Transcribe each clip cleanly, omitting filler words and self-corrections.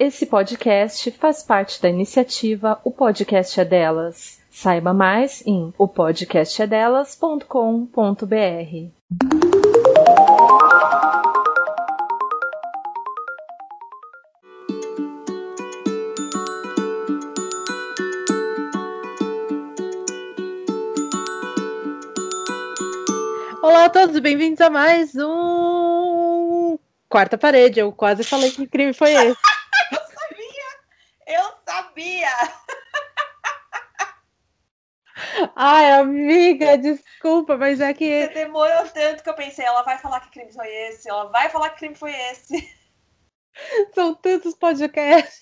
Esse podcast faz parte da iniciativa O Podcast é Delas. Saiba mais em opodcastedelas.com.br. Olá a todos, bem-vindos a mais um Quarta Parede. Eu quase falei que crime foi esse. Eu sabia! Ai, amiga, desculpa, mas é que... Você demorou tanto que eu pensei, ela vai falar que crime foi esse, ela vai falar que crime foi esse. São tantos podcasts.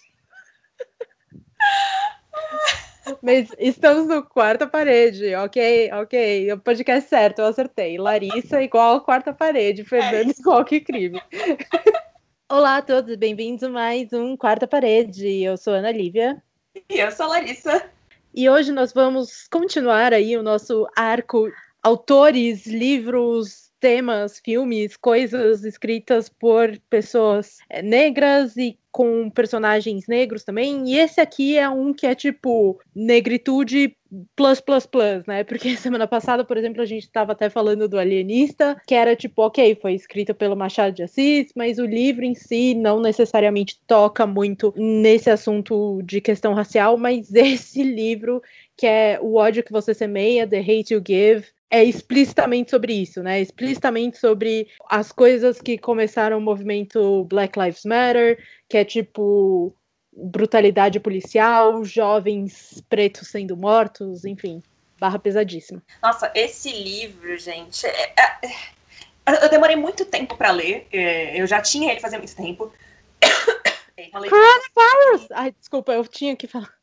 Mas estamos no Quarta Parede, ok? O podcast certo, eu acertei. Larissa igual Quarta Parede, Fernando igual que crime. Olá a todos, bem-vindos a mais um Quarta Parede. Eu sou a Ana Lívia. E eu sou a Larissa. E hoje nós vamos continuar aí o nosso arco autores, livros, temas, filmes, coisas escritas por pessoas negras e com personagens negros também. E esse aqui é um que é tipo negritude plus, né? Porque semana passada, por exemplo, a gente estava até falando do Alienista, que era tipo, ok, foi escrito pelo Machado de Assis, mas o livro em si não necessariamente toca muito nesse assunto de questão racial, mas esse livro, que é O Ódio que Você Semeia, The Hate You Give, é explicitamente sobre isso, né? Explicitamente sobre as coisas que começaram o movimento Black Lives Matter, que é tipo brutalidade policial, jovens pretos sendo mortos, enfim, barra pesadíssima. Nossa, esse livro, gente, eu demorei muito tempo pra ler, eu já tinha ele fazia muito tempo. Coronavirus! Ai, desculpa, eu tinha que falar.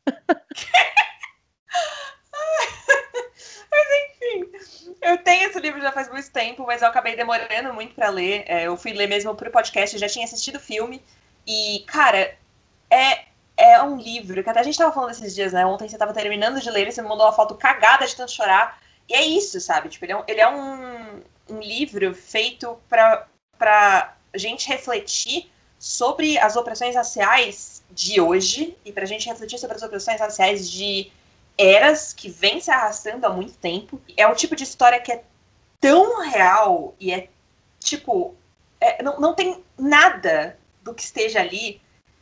Mas enfim, eu tenho esse livro já faz muito tempo, mas eu acabei demorando muito pra ler. Eu fui ler mesmo pro podcast, eu já tinha assistido o filme. E, cara, é um livro que até a gente tava falando esses dias, né? Ontem você tava terminando de ler e você me mandou uma foto cagada de tanto chorar. E é isso, sabe? Tipo, ele é um livro feito pra gente refletir sobre as opressões raciais de hoje e pra gente refletir sobre as opressões raciais de eras que vem se arrastando há muito tempo. É o tipo de história que é tão real e é tipo... não tem nada do que esteja ali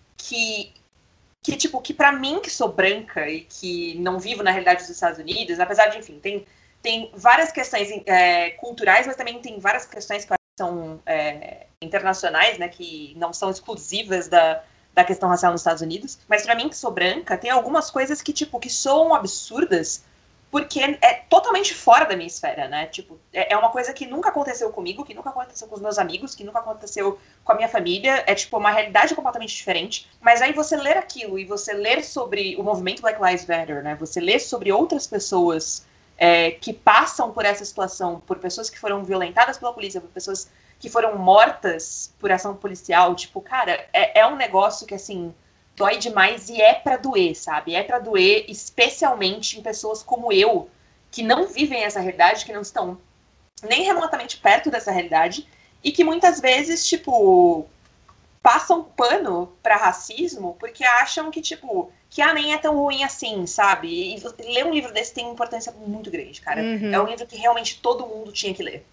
que tipo, que pra mim, que sou branca e que não vivo na realidade dos Estados Unidos, apesar de, enfim, tem várias questões culturais, mas também tem várias questões que são internacionais, né, que não são exclusivas da questão racial nos Estados Unidos. Mas pra mim, que sou branca, tem algumas coisas que, tipo, que soam absurdas porque é totalmente fora da minha esfera, né? Tipo, é uma coisa que nunca aconteceu comigo, que nunca aconteceu com os meus amigos, que nunca aconteceu com a minha família. É, tipo, uma realidade completamente diferente. Mas aí você ler aquilo e você ler sobre o movimento Black Lives Matter, né? Você ler sobre outras pessoas que passam por essa situação, por pessoas que foram violentadas pela polícia, por pessoas que foram mortas por ação policial. Tipo, cara, é um negócio que, assim... dói demais e é pra doer, sabe? É pra doer, especialmente em pessoas como eu, que não vivem essa realidade, que não estão nem remotamente perto dessa realidade, e que muitas vezes, tipo, passam pano pra racismo porque acham que, tipo, que nem é tão ruim assim, sabe? E ler um livro desse tem uma importância muito grande, cara. Uhum. É um livro que realmente todo mundo tinha que ler.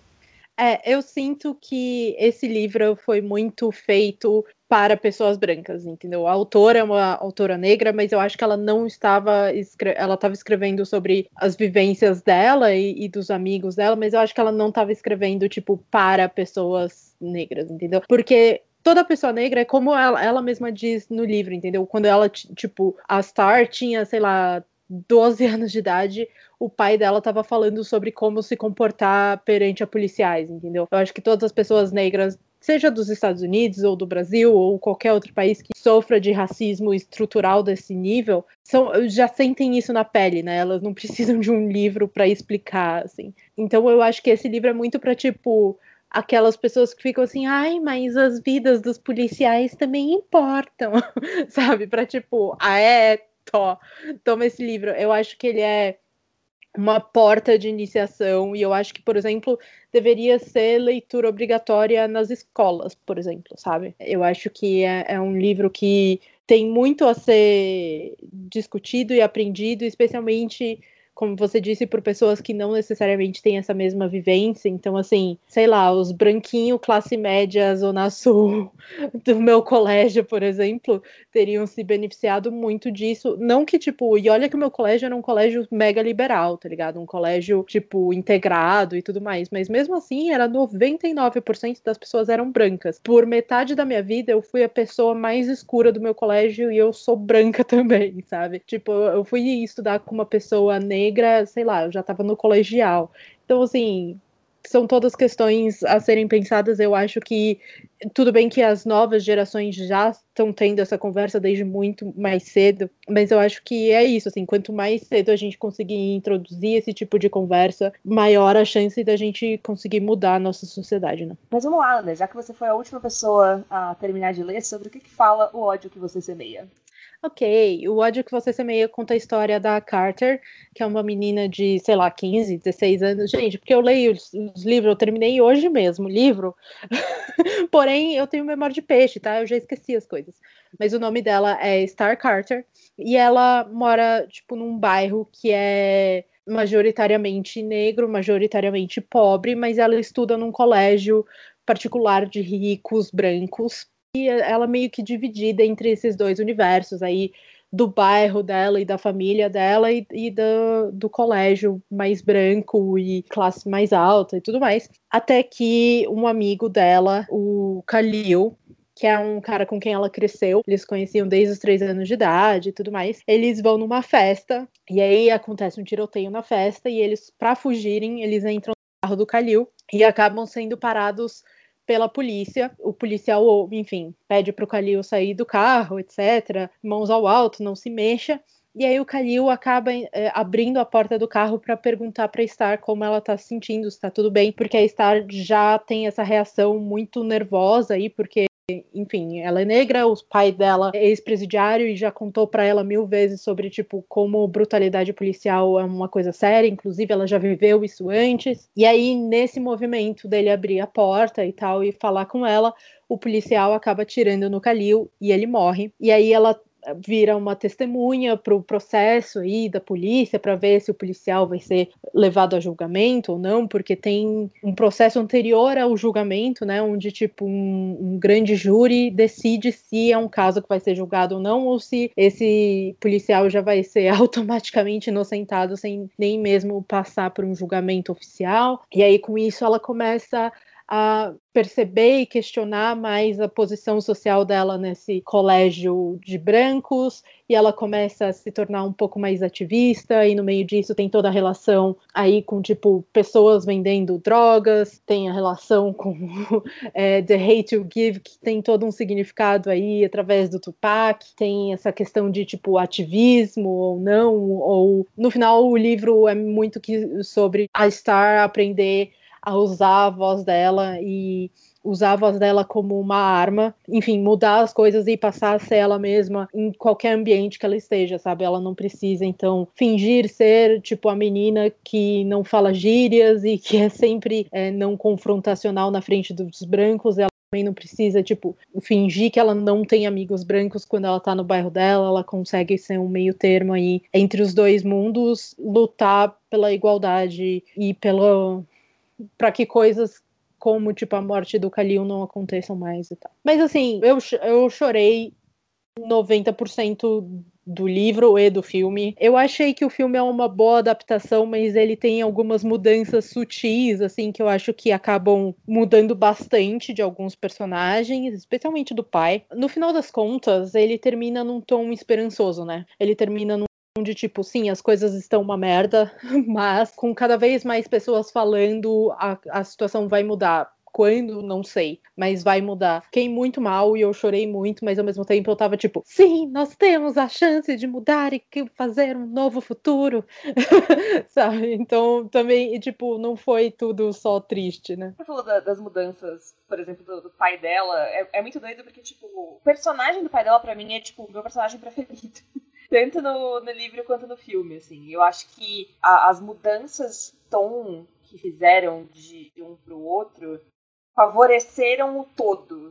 Eu sinto que esse livro foi muito feito para pessoas brancas, entendeu? A autora é uma autora negra, mas eu acho que ela não estava ela estava escrevendo sobre as vivências dela e dos amigos dela, mas eu acho que ela não estava escrevendo, tipo, para pessoas negras, entendeu? Porque toda pessoa negra é como ela mesma diz no livro, entendeu? Quando ela, tipo, a Star tinha, sei lá, 12 anos de idade, o pai dela estava falando sobre como se comportar perante a policiais, entendeu? Eu acho que todas as pessoas negras, seja dos Estados Unidos ou do Brasil ou qualquer outro país que sofra de racismo estrutural desse nível, já sentem isso na pele, né? Elas não precisam de um livro para explicar, assim. Então eu acho que esse livro é muito para, tipo, aquelas pessoas que ficam assim, ai, mas as vidas dos policiais também importam, sabe? Para, tipo, toma esse livro. Eu acho que ele é uma porta de iniciação, e eu acho que, por exemplo, deveria ser leitura obrigatória nas escolas, por exemplo, sabe? Eu acho que é um livro que tem muito a ser discutido e aprendido, especialmente, como você disse, por pessoas que não necessariamente têm essa mesma vivência. Então, assim, sei lá, os branquinhos classe média Zona Sul do meu colégio, por exemplo, teriam se beneficiado muito disso. Não que, tipo, e olha que o meu colégio era um colégio mega liberal, tá ligado? Um colégio, tipo, integrado e tudo mais. Mas mesmo assim, era 99% das pessoas eram brancas. Por metade da minha vida, eu fui a pessoa mais escura do meu colégio e eu sou branca também, sabe? Tipo, eu fui estudar com uma pessoa negra, sei lá, eu já tava no colegial. Então, assim, são todas questões a serem pensadas. Eu acho que tudo bem que as novas gerações já estão tendo essa conversa desde muito mais cedo, mas eu acho que é isso, assim, quanto mais cedo a gente conseguir introduzir esse tipo de conversa, maior a chance da gente conseguir mudar a nossa sociedade, né? Mas vamos lá, Ana, já que você foi a última pessoa a terminar de ler, sobre o que fala O Ódio que Você Semeia? Ok, O Ódio que Você Semeia conta a história da Carter, que é uma menina de, sei lá, 15, 16 anos. Gente, porque eu leio os livros, eu terminei hoje mesmo o livro, porém eu tenho memória de peixe, tá? Eu já esqueci as coisas. Mas o nome dela é Star Carter, e ela mora, tipo, num bairro que é majoritariamente negro, majoritariamente pobre, mas ela estuda num colégio particular de ricos, brancos, ela meio que dividida entre esses dois universos aí, do bairro dela e da família dela e do colégio mais branco e classe mais alta e tudo mais. Até que um amigo dela, o Khalil, que é um cara com quem ela cresceu, eles conheciam desde os 3 anos de idade e tudo mais, eles vão numa festa, e aí acontece um tiroteio na festa, e eles, pra fugirem, eles entram no carro do Khalil e acabam sendo parados pela polícia. O policial, enfim, pede pro Khalil sair do carro, etc. Mãos ao alto, não se mexa. E aí o Khalil acaba abrindo a porta do carro para perguntar para Star como ela tá se sentindo, se tá tudo bem, porque a Star já tem essa reação muito nervosa aí, porque enfim, ela é negra, o pai dela é ex-presidiário e já contou para ela 1000 vezes sobre, tipo, como brutalidade policial é uma coisa séria, inclusive ela já viveu isso antes. E aí, nesse movimento dele abrir a porta e tal, e falar com ela, o policial acaba atirando no Khalil e ele morre. E aí ela vira uma testemunha para o processo aí da polícia para ver se o policial vai ser levado a julgamento ou não, porque tem um processo anterior ao julgamento, né, onde tipo um grande júri decide se é um caso que vai ser julgado ou não, ou se esse policial já vai ser automaticamente inocentado sem nem mesmo passar por um julgamento oficial. E aí com isso ela começa a perceber e questionar mais a posição social dela nesse colégio de brancos, e ela começa a se tornar um pouco mais ativista, e no meio disso tem toda a relação aí com, tipo, pessoas vendendo drogas, tem a relação com The Hate You Give, que tem todo um significado aí através do Tupac, tem essa questão de, tipo, ativismo ou não, ou no final o livro é muito sobre a Star aprender a usar a voz dela e usar a voz dela como uma arma, enfim, mudar as coisas e passar a ser ela mesma em qualquer ambiente que ela esteja, sabe? Ela não precisa, então, fingir ser, tipo, a menina que não fala gírias e que é sempre não confrontacional na frente dos brancos. Ela também não precisa, tipo, fingir que ela não tem amigos brancos quando ela tá no bairro dela. Ela consegue ser um meio termo aí entre os dois mundos, lutar pela igualdade e para que coisas como, tipo, a morte do Khalil não aconteçam mais e tal. Mas, assim, eu chorei 90% do livro e do filme. Eu achei que o filme é uma boa adaptação, mas ele tem algumas mudanças sutis, assim, que eu acho que acabam mudando bastante de alguns personagens, especialmente do pai. No final das contas, ele termina num tom esperançoso, né? Ele termina de tipo, sim, as coisas estão uma merda, mas com cada vez mais pessoas falando, a situação vai mudar. Quando? Não sei, mas vai mudar. Fiquei muito mal e eu chorei muito, mas ao mesmo tempo eu tava tipo, sim, nós temos a chance de mudar e fazer um novo futuro, sabe? Então também, tipo, não foi tudo só triste, né? Você falou das mudanças, por exemplo, do pai dela, é muito doido porque, tipo, o personagem do pai dela pra mim é, tipo, o meu personagem preferido. Tanto no livro quanto no filme, assim. Eu acho que as mudanças tom que fizeram de um pro outro favoreceram o todo.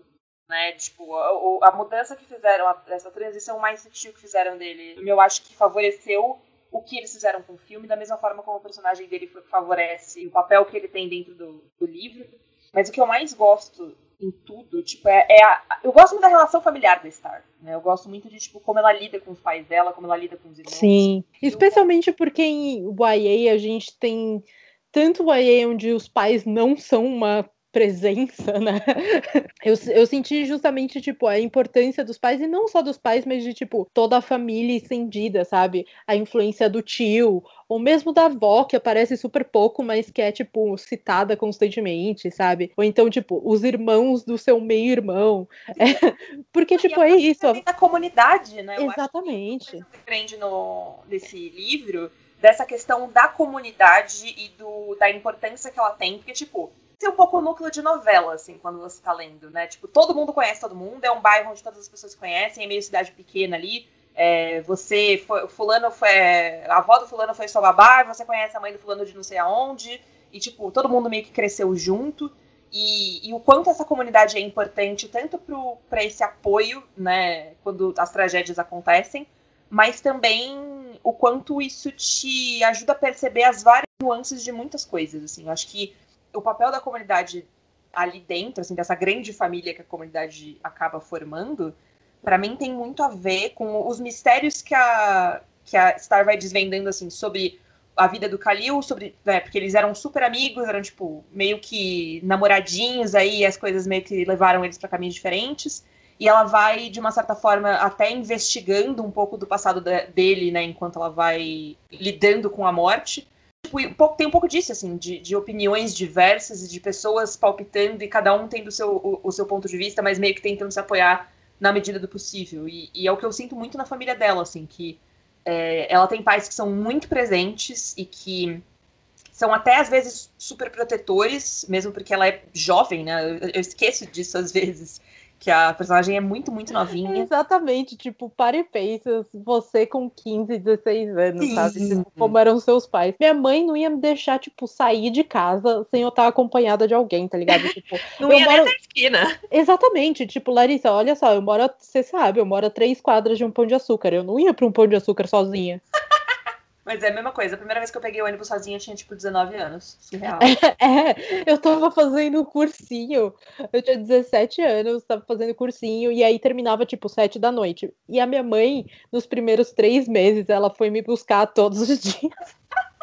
né? Tipo, a mudança que fizeram, essa transição mais sutil que fizeram dele, eu acho que favoreceu o que eles fizeram com o filme, da mesma forma como o personagem dele favorece o papel que ele tem dentro do livro. Mas o que eu mais gosto em tudo, tipo, eu gosto muito da relação familiar da Star, né? Eu gosto muito de, tipo, como ela lida com os pais dela, como ela lida com os irmãos. Sim, especialmente porque em YA a gente tem tanto YA onde os pais não são uma presença, né? Eu senti justamente, tipo, a importância dos pais, e não só dos pais, mas de, tipo, toda a família estendida, sabe? A influência do tio, ou mesmo da avó, que aparece super pouco, mas que é, tipo, citada constantemente, sabe? Ou então, tipo, os irmãos do seu meio-irmão. Porque, tipo, é isso. Da comunidade, né? Exatamente. Eu acho que grande nesse livro, dessa questão da comunidade e da importância que ela tem, porque, tipo, tem um pouco o núcleo de novela, assim, quando você tá lendo, né? Tipo, todo mundo conhece todo mundo, é um bairro onde todas as pessoas se conhecem, é meio cidade pequena ali. A avó do fulano foi sua babá, você conhece a mãe do fulano de não sei aonde, e, tipo, todo mundo meio que cresceu junto. E o quanto essa comunidade é importante, tanto para esse apoio, né, quando as tragédias acontecem, mas também o quanto isso te ajuda a perceber as várias nuances de muitas coisas, assim. Eu acho que o papel da comunidade ali dentro, assim, dessa grande família que a comunidade acaba formando, para mim tem muito a ver com os mistérios que a Star vai desvendando, assim, sobre a vida do Khalil, porque eles eram super amigos, eram, tipo, meio que namoradinhos aí, as coisas meio que levaram eles para caminhos diferentes. E ela vai, de uma certa forma, até investigando um pouco do passado dele, né, enquanto ela vai lidando com a morte. Tipo, tem um pouco disso, assim, de opiniões diversas e de pessoas palpitando e cada um tendo o seu ponto de vista, mas meio que tentando se apoiar na medida do possível. E é o que eu sinto muito na família dela, assim, que ela tem pais que são muito presentes e que são até, às vezes, super protetores, mesmo porque ela é jovem, né? Eu esqueço disso, às vezes, que a personagem é muito, muito novinha. Exatamente, tipo, para e pensa, você com 15, 16 anos, Sim. sabe? Tipo, como eram seus pais. Minha mãe não ia me deixar, tipo, sair de casa sem eu estar acompanhada de alguém, tá ligado? Tipo, não ia nem na esquina. Exatamente, tipo, Larissa, olha só, você sabe, eu moro a 3 quadras de um Pão de Açúcar, eu não ia pra um Pão de Açúcar sozinha. Mas é a mesma coisa, a primeira vez que eu peguei o ônibus sozinha eu tinha, tipo, 19 anos, surreal. Eu tava fazendo cursinho, eu tinha 17 anos, tava fazendo cursinho, e aí terminava, tipo, 7 da noite. E a minha mãe, nos primeiros 3 meses, ela foi me buscar todos os dias.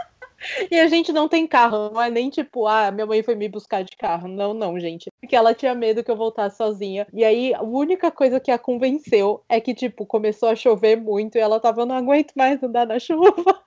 E a gente não tem carro, não é nem tipo, minha mãe foi me buscar de carro. Não, não, gente. Porque ela tinha medo que eu voltasse sozinha. E aí, a única coisa que a convenceu é que, tipo, começou a chover muito e ela tava, eu não aguento mais andar na chuva.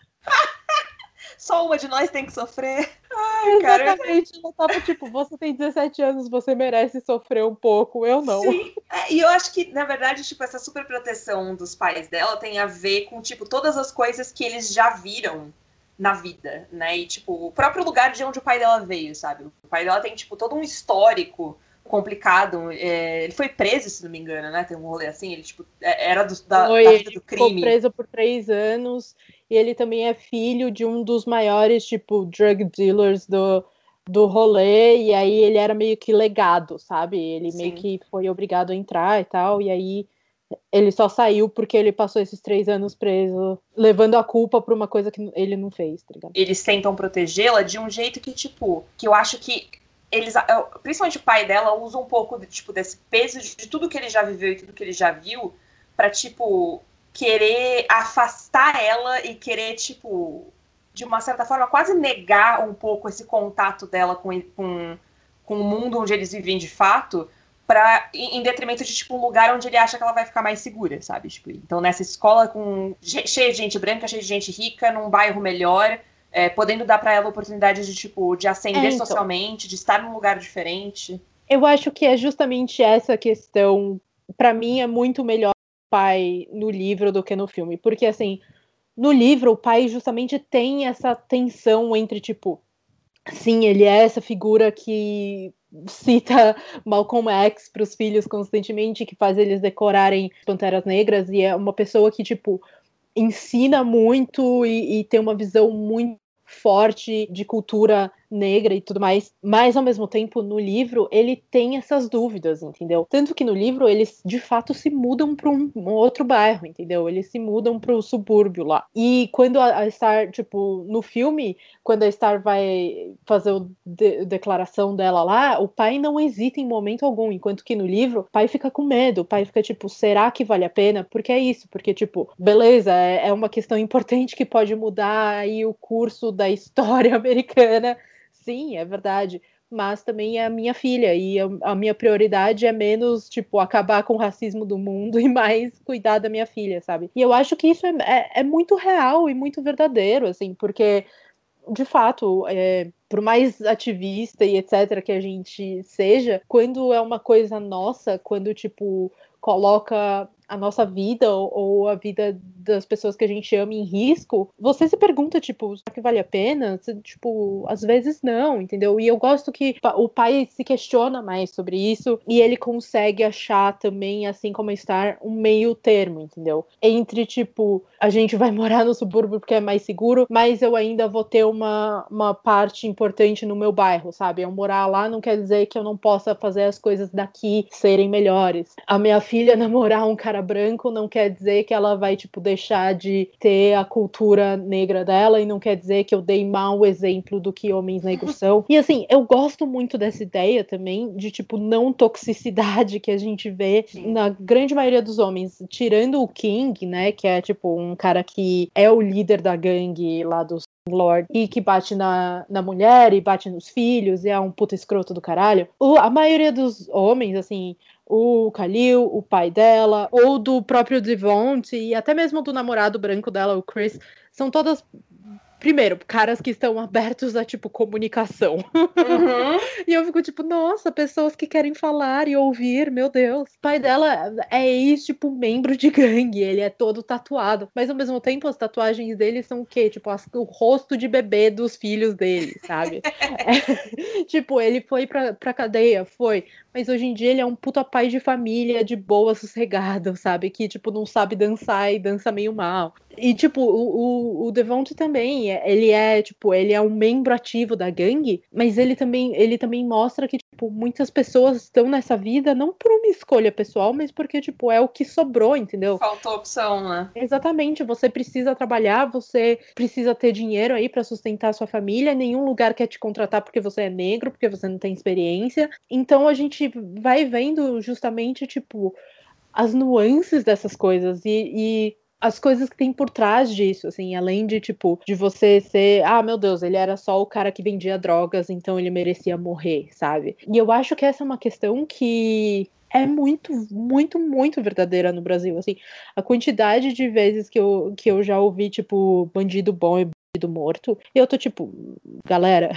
Só uma de nós tem que sofrer. Ai, exatamente. Ela tava tipo, você tem 17 anos, você merece sofrer um pouco, eu não. Sim. E eu acho que, na verdade, tipo, essa super proteção dos pais dela tem a ver com, tipo, todas as coisas que eles já viram na vida, né? E, tipo, o próprio lugar de onde o pai dela veio, sabe? O pai dela tem, tipo, todo um histórico complicado. Ele foi preso, se não me engano, né? Tem um rolê assim, ele, tipo, era da vida do crime. Ficou preso por 3 anos, e ele também é filho de um dos maiores, tipo, drug dealers do rolê, e aí ele era meio que legado, sabe? Ele meio que foi obrigado a entrar e tal, e aí ele só saiu porque ele passou esses 3 anos preso, levando a culpa por uma coisa que ele não fez, tá ligado? Eles tentam protegê-la de um jeito que, tipo, que eu acho que eles, principalmente o pai dela, usa um pouco tipo, desse peso de tudo que ele já viveu e tudo que ele já viu pra, tipo, querer afastar ela e querer, tipo, de uma certa forma, quase negar um pouco esse contato dela com o mundo onde eles vivem de fato, em detrimento de, tipo, um lugar onde ele acha que ela vai ficar mais segura, sabe? Tipo, então, nessa escola cheia de gente branca, cheia de gente rica, num bairro melhor, podendo dar para ela a oportunidade de, tipo, de ascender socialmente, de estar num lugar diferente. Eu acho que é justamente essa questão, para mim é muito melhor o pai no livro do que no filme, porque assim, no livro o pai justamente tem essa tensão entre tipo, sim, ele é essa figura que cita Malcolm X para os filhos constantemente, que faz eles decorarem Panteras Negras, e é uma pessoa que tipo ensina muito e tem uma visão muito forte de cultura negra e tudo mais, mas ao mesmo tempo no livro ele tem essas dúvidas, entendeu? Tanto que no livro eles de fato se mudam para um outro bairro, entendeu? Eles se mudam para o subúrbio lá. E quando a Star, tipo, no filme, quando a Star vai fazer a declaração dela lá, o pai não hesita em momento algum, enquanto que no livro o pai fica com medo, o pai fica tipo, será que vale a pena? Porque é isso, porque tipo, beleza, é uma questão importante que pode mudar aí o curso da história americana. Sim, é verdade. Mas também é a minha filha, e a minha prioridade é menos, tipo, acabar com o racismo do mundo e mais cuidar da minha filha, sabe? E eu acho que isso é muito real e muito verdadeiro, assim, porque, de fato, por mais ativista e etc. que a gente seja, quando é uma coisa nossa, quando, tipo, coloca a nossa vida ou a vida das pessoas que a gente ama em risco, você se pergunta, tipo, será que vale a pena? Tipo, às vezes não, entendeu? E eu gosto que o pai se questiona mais sobre isso e ele consegue achar também, assim como Star, um meio termo, entendeu? Entre, tipo, a gente vai morar no subúrbio porque é mais seguro, mas eu ainda vou ter uma parte importante no meu bairro, sabe? Eu morar lá não quer dizer que eu não possa fazer as coisas daqui serem melhores. A minha filha namorar um cara branco não quer dizer que ela vai, tipo, deixar de ter a cultura negra dela e não quer dizer que eu dei mau exemplo do que homens negros são. E, assim, eu gosto muito dessa ideia também de, tipo, não toxicidade que a gente vê na grande maioria dos homens, tirando o King, né, que é, tipo, um cara que é o líder da gangue lá dos Lord e que bate na mulher e bate nos filhos e é um puta escroto do caralho. A maioria dos homens, assim, o Khalil, o pai dela, ou do próprio Devonte, e até mesmo do namorado branco dela, o Chris, são todas, primeiro, caras que estão abertos a, tipo, comunicação. Uhum. E eu fico tipo, nossa, pessoas que querem falar e ouvir, meu Deus. O pai dela é tipo, membro de gangue, ele é todo tatuado. Mas ao mesmo tempo, as tatuagens dele são o quê? Tipo, o rosto de bebê dos filhos dele, sabe? Tipo, ele foi pra cadeia, foi. Mas hoje em dia ele é um puta pai de família, de boa, sossegado, sabe? Que, tipo, não sabe dançar e dança meio mal. E, tipo, o Devonte também, tipo, ele é um membro ativo da gangue, mas ele também mostra que, tipo, muitas pessoas estão nessa vida não por uma escolha pessoal, mas porque, tipo, é o que sobrou, entendeu? Faltou opção, né? Exatamente, você precisa trabalhar, você precisa ter dinheiro aí pra sustentar a sua família, nenhum lugar quer te contratar porque você é negro, porque você não tem experiência. Então a gente vai vendo justamente, tipo, as nuances dessas coisas e as coisas que tem por trás disso, assim, além de, tipo, de você ser, ah, meu Deus, ele era só o cara que vendia drogas, então ele merecia morrer, sabe? E eu acho que essa é uma questão que é muito, muito, muito verdadeira no Brasil, assim, a quantidade de vezes que eu já ouvi, tipo, bandido bom e bandido morto, e eu tô tipo, galera,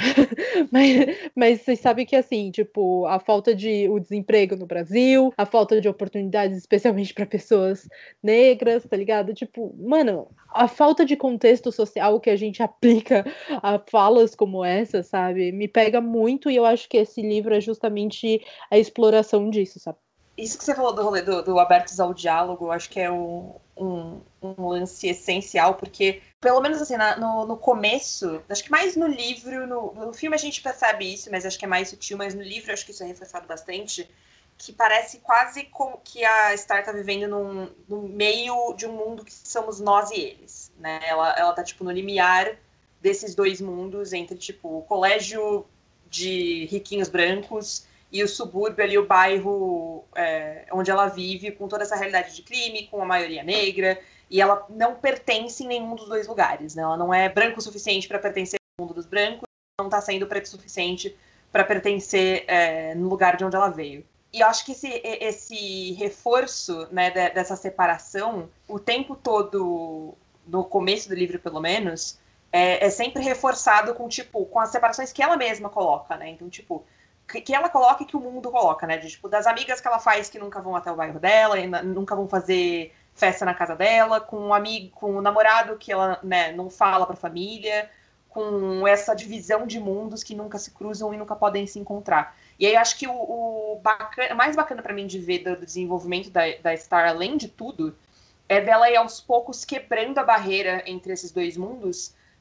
mas vocês sabem que, assim, tipo, o desemprego no Brasil, a falta de oportunidades, especialmente para pessoas negras, tá ligado? Tipo, mano, a falta de contexto social que a gente aplica a falas como essa, sabe? Me pega muito e eu acho que esse livro é justamente a exploração disso, sabe? Isso que você falou do rolê do abertos ao diálogo, eu acho que é um lance essencial, porque, pelo menos assim, no começo, acho que mais no livro, no filme a gente percebe isso, mas acho que é mais sutil, mas no livro acho que isso é reforçado bastante, que parece quase como que a Star tá vivendo no meio de um mundo que somos nós e eles, né? Ela tá, tipo, no limiar desses dois mundos, entre, tipo, o colégio de riquinhos brancos e o subúrbio ali, o bairro onde ela vive, com toda essa realidade de crime, com a maioria negra, e ela não pertence em nenhum dos dois lugares, né? Ela não é branco o suficiente para pertencer ao mundo dos brancos, não está sendo preto o suficiente para pertencer no lugar de onde ela veio. E eu acho que esse reforço, né, dessa separação, o tempo todo, no começo do livro pelo menos, é sempre reforçado com as separações que ela mesma coloca, né? Então, tipo, que ela coloca e que o mundo coloca, né? De, tipo, das amigas que ela faz que nunca vão até o bairro dela, e nunca vão fazer festa na casa dela, com um amigo, com o namorado que ela, né, não fala pra família, com essa divisão de mundos que nunca se cruzam e nunca podem se encontrar. E aí acho que o mais bacana para mim de ver do desenvolvimento da Star, além de tudo, é dela ir aos poucos quebrando a barreira entre esses dois mundos,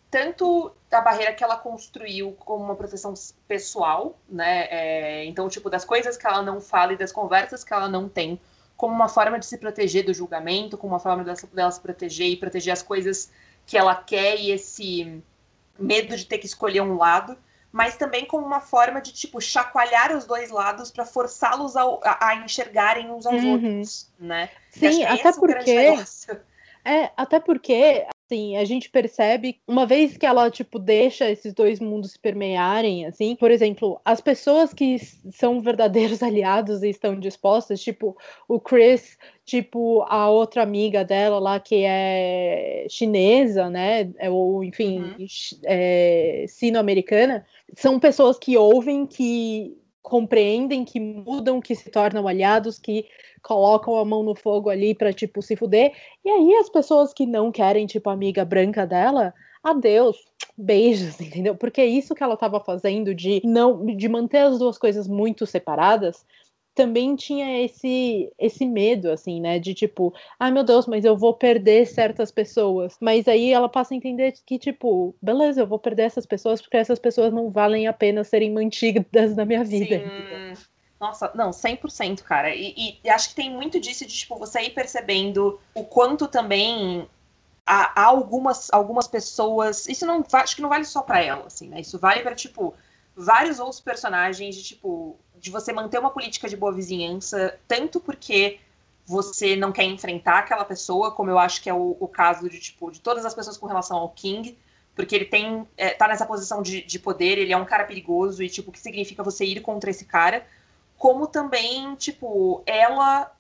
tanto a barreira que ela construiu como uma proteção pessoal, né? Então, tipo, das coisas que ela não fala e das conversas que ela não tem, como uma forma de se proteger do julgamento, como uma forma dela se proteger e proteger as coisas que ela quer e esse medo de ter que escolher um lado, mas também como uma forma de, tipo, chacoalhar os dois lados para forçá-los a enxergarem uns aos outros, né? E acho Sim, que é até esse o grande porque negócio. até porque, assim, a gente percebe, uma vez que ela, tipo, deixa esses dois mundos se permearem, assim, por exemplo, as pessoas que são verdadeiros aliados e estão dispostas, tipo, o Chris, tipo, a outra amiga dela lá, que é chinesa, né, ou, enfim, sino-americana, são pessoas que ouvem, que compreendem, que mudam, que se tornam aliados, que colocam a mão no fogo ali pra, tipo, se fuder. E aí as pessoas que não querem, tipo, a amiga branca dela, adeus, beijos, entendeu? Porque é isso que ela tava fazendo de manter as duas coisas muito separadas, também tinha esse medo, assim, né? De tipo, ai meu Deus, mas eu vou perder certas pessoas. Mas aí ela passa a entender que, tipo, beleza, eu vou perder essas pessoas porque essas pessoas não valem a pena serem mantidas na minha vida. Sim. Entendeu? Nossa, não, 100%, cara. E acho que tem muito disso de, tipo, você ir percebendo o quanto também há algumas pessoas. Isso não acho que não vale só pra ela, assim, né? Isso vale pra, tipo, vários outros personagens de, tipo, de você manter uma política de boa vizinhança, tanto porque você não quer enfrentar aquela pessoa, como eu acho que é o caso de, tipo, de todas as pessoas com relação ao King, porque ele tá nessa posição de poder, ele é um cara perigoso, e, tipo, o que significa você ir contra esse cara, como também, tipo, ela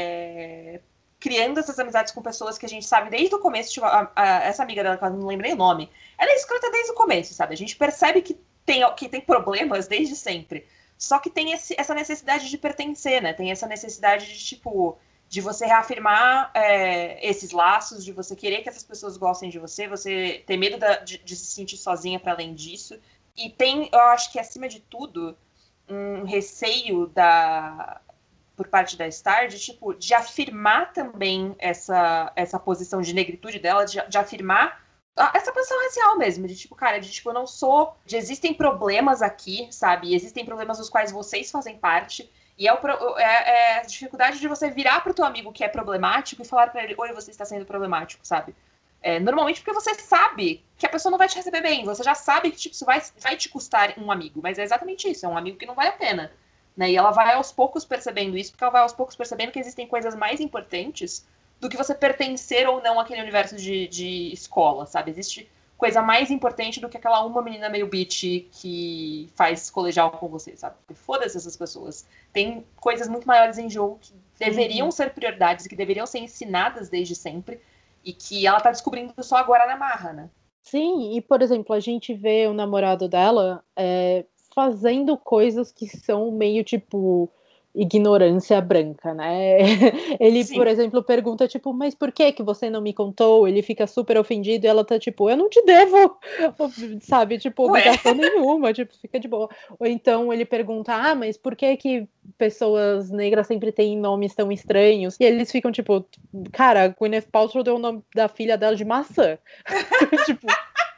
criando essas amizades com pessoas que a gente sabe desde o começo, tipo, essa amiga dela, que eu não lembrei o nome, ela é escrota desde o começo, sabe? A gente percebe que tem problemas desde sempre. Só que tem essa necessidade de pertencer, né? Tem essa necessidade de, tipo, de você reafirmar esses laços, de você querer que essas pessoas gostem de você ter medo de se sentir sozinha para além disso. E tem, eu acho que acima de tudo, um receio por parte da Star de, tipo, de afirmar também essa posição de negritude dela, de afirmar essa posição racial mesmo, de tipo, cara, de tipo, eu não sou. De existem problemas aqui, sabe? Existem problemas dos quais vocês fazem parte. E é a dificuldade de você virar pro teu amigo que é problemático e falar para ele, oi, você está sendo problemático, sabe? Normalmente porque você sabe que a pessoa não vai te receber bem. Você já sabe que tipo, isso vai te custar um amigo. Mas é exatamente isso, é um amigo que não vale a pena. Né? E ela vai aos poucos percebendo isso, porque ela vai aos poucos percebendo que existem coisas mais importantes do que você pertencer ou não àquele universo de escola, sabe? Existe coisa mais importante do que aquela uma menina meio bitch que faz colegial com você, sabe? Foda-se essas pessoas. Tem coisas muito maiores em jogo que deveriam ser prioridades e que deveriam ser ensinadas desde sempre e que ela tá descobrindo só agora na marra, né? Sim, e por exemplo, a gente vê o namorado dela fazendo coisas que são meio tipo ignorância branca, né? Ele, Sim. por exemplo, pergunta tipo, mas por que você não me contou? Ele fica super ofendido e ela tá tipo, eu não te devo, sabe? Tipo, obrigação nenhuma, tipo, fica de boa. Ou então ele pergunta, mas por que pessoas negras sempre têm nomes tão estranhos? E eles ficam tipo, cara, Gwyneth Paltrow deu o nome da filha dela de maçã. Tipo,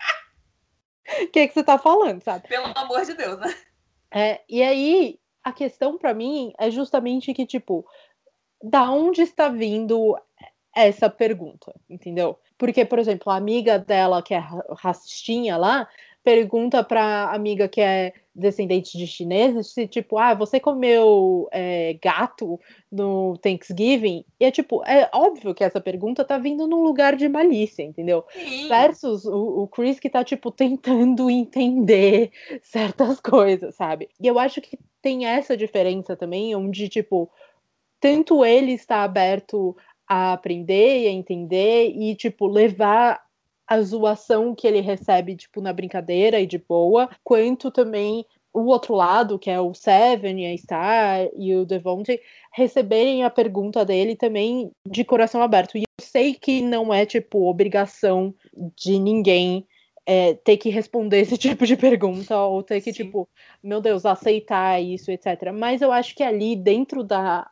o que você tá falando, sabe? Pelo amor de Deus, né? E aí, a questão pra mim é justamente que, tipo, da onde está vindo essa pergunta, entendeu? Porque, por exemplo, a amiga dela, que é racistinha lá, pergunta pra amiga que é descendente de chineses se, tipo, você comeu gato no Thanksgiving? E é tipo, é óbvio que essa pergunta tá vindo num lugar de malícia, entendeu? Sim. Versus o Chris que tá, tipo, tentando entender certas coisas, sabe? E eu acho que tem essa diferença também, onde, tipo, tanto ele está aberto a aprender e a entender e, tipo, levar a zoação que ele recebe, tipo, na brincadeira e de boa, quanto também o outro lado, que é o Seven e a Star e o Devontae, receberem a pergunta dele também de coração aberto. E eu sei que não é, tipo, obrigação de ninguém ter que responder esse tipo de pergunta ou ter que, Sim. tipo, meu Deus, aceitar isso, etc. Mas eu acho que ali, dentro da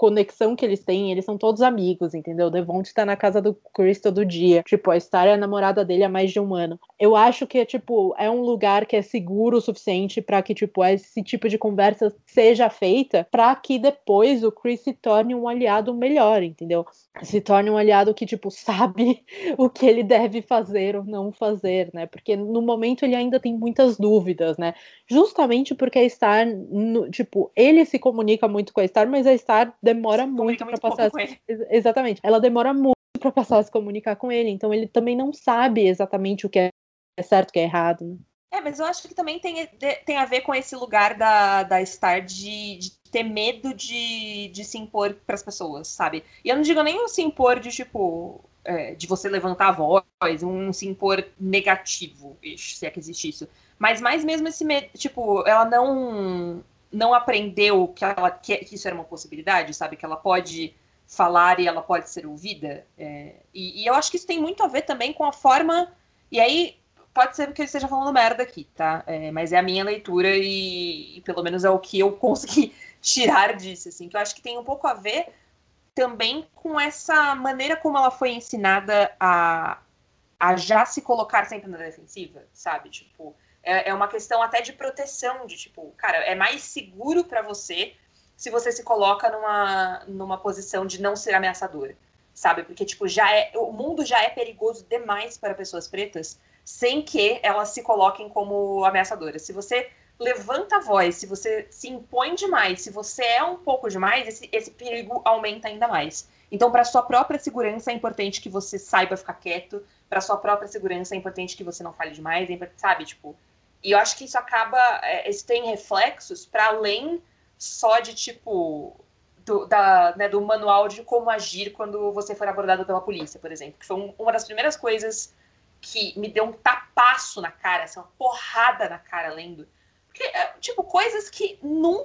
conexão que eles têm, eles são todos amigos, entendeu? O Devonte tá na casa do Chris todo dia. Tipo, a Star é a namorada dele há mais de um ano. Eu acho que, tipo, é um lugar que é seguro o suficiente pra que, tipo, esse tipo de conversa seja feita pra que depois o Chris se torne um aliado melhor, entendeu? Se torne um aliado que, tipo, sabe o que ele deve fazer ou não fazer, né? Porque no momento ele ainda tem muitas dúvidas, né? Justamente porque a Star, tipo, ele se comunica muito com a Star, mas a Star demora muito para passar. Com ele. Exatamente. Ela demora muito para passar a se comunicar com ele, então ele também não sabe exatamente o que é certo e o que é errado, né? Mas eu acho que também tem a ver com esse lugar da Star de ter medo de se impor pras pessoas, sabe? E eu não digo nem um se impor de, tipo, de você levantar a voz, um se impor negativo, se é que existe isso. Mas mais mesmo esse medo, tipo, ela não aprendeu que isso era uma possibilidade, sabe? Que ela pode falar e ela pode ser ouvida. E eu acho que isso tem muito a ver também com a forma... E aí... Pode ser que eu esteja falando merda aqui, tá? Mas é a minha leitura e pelo menos é o que eu consegui tirar disso, assim. Que eu acho que tem um pouco a ver também com essa maneira como ela foi ensinada a já se colocar sempre na defensiva, sabe? Tipo, é uma questão até de proteção, de tipo, cara, é mais seguro pra você se você se coloca numa posição de não ser ameaçadora, sabe? Porque, tipo, o mundo já é perigoso demais para pessoas pretas sem que elas se coloquem como ameaçadoras. Se você levanta a voz, se você se impõe demais, se você é um pouco demais, esse perigo aumenta ainda mais. Então, para sua própria segurança, é importante que você saiba ficar quieto. Para sua própria segurança, é importante que você não fale demais, sabe? Tipo, e eu acho que isso isso tem reflexos para além só de, tipo, do manual de como agir quando você for abordado pela polícia, por exemplo. Que foi uma das primeiras coisas que me deu um tapaço na cara, assim, uma porrada na cara lendo. Porque, tipo, coisas que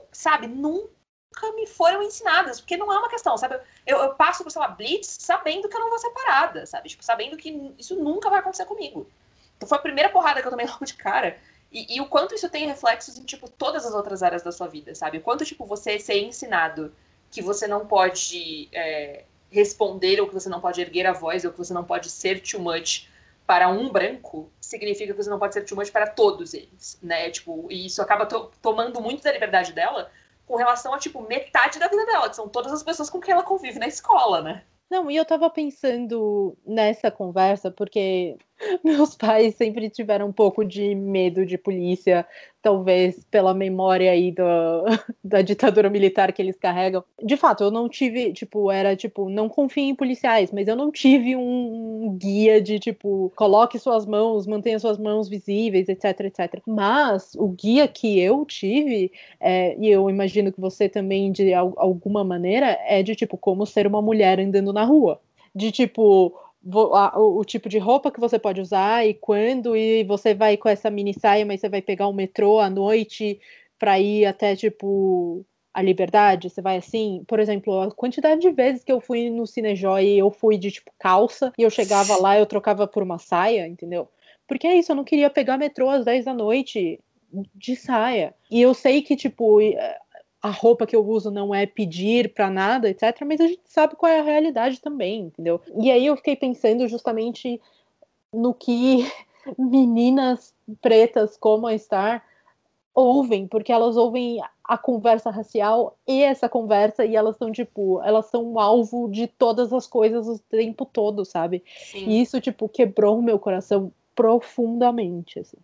nunca me foram ensinadas, porque não é uma questão, sabe? Eu passo por, sei lá, blitz sabendo que eu não vou ser parada, sabe? Tipo, sabendo que isso nunca vai acontecer comigo. Então foi a primeira porrada que eu tomei logo de cara. E o quanto isso tem reflexos em, tipo, todas as outras áreas da sua vida, sabe? O quanto, tipo, você ser ensinado que você não pode responder, ou que você não pode erguer a voz, ou que você não pode ser too much para um branco, significa que você não pode ser too much para todos eles, né? Tipo, e isso acaba tomando muito da liberdade dela com relação a, tipo, metade da vida dela, que são todas as pessoas com quem ela convive na escola, né? Não, e eu tava pensando nessa conversa, porque meus pais sempre tiveram um pouco de medo de polícia, talvez pela memória aí da ditadura militar que eles carregam. De fato, eu não tive, tipo, não confie em policiais, mas eu não tive um guia de, tipo, coloque suas mãos, mantenha suas mãos visíveis, etc, etc. Mas o guia que eu tive, e eu imagino que você também, de alguma maneira, é de, tipo, como ser uma mulher andando na rua. De, tipo, o tipo de roupa que você pode usar e quando, e você vai com essa mini saia, mas você vai pegar o metrô à noite pra ir até, tipo, a Liberdade, você vai assim. Por exemplo, a quantidade de vezes que eu fui no Cinejoy e eu fui de, tipo, calça, e eu chegava lá, eu trocava por uma saia, entendeu? Porque é isso, eu não queria pegar metrô às 10 da noite de saia. E eu sei que, tipo, a roupa que eu uso não é pedir pra nada, etc. Mas a gente sabe qual é a realidade também, entendeu? E aí eu fiquei pensando justamente no que meninas pretas como a Star ouvem, porque elas ouvem a conversa racial e essa conversa, e elas são, tipo, elas são um alvo de todas as coisas o tempo todo, sabe? Sim. E isso, tipo, quebrou o meu coração profundamente, assim.